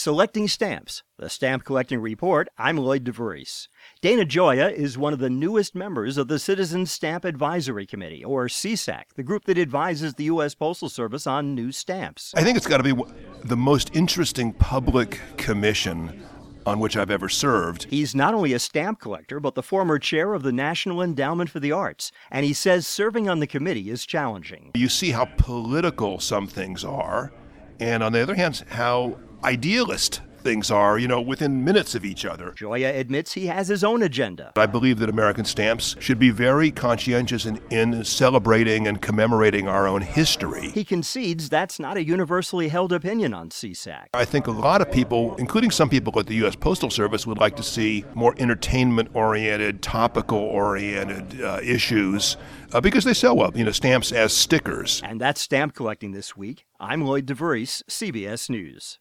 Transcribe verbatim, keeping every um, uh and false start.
Selecting Stamps, the Stamp Collecting Report. I'm Lloyd DeVries. Dana Gioia is one of the newest members of the Citizens Stamp Advisory Committee, or C SAC, the group that advises the U S Postal Service on new stamps. I think it's got to be the most interesting public commission on which I've ever served. He's not only a stamp collector, but the former chair of the National Endowment for the Arts, and he says serving on the committee is challenging. You see how political some things are, and on the other hand, how idealist things are, you know, within minutes of each other. Gioia admits he has his own agenda. I believe that American Stamps should be very conscientious in, in celebrating and commemorating our own history. He concedes that's not a universally held opinion on C SAC. I think a lot of people, including some people at the U S Postal Service, would like to see more entertainment-oriented, topical-oriented uh, issues uh, because they sell well, you know, stamps as stickers. And that's Stamp Collecting this week. I'm Lloyd DeVries, C B S News.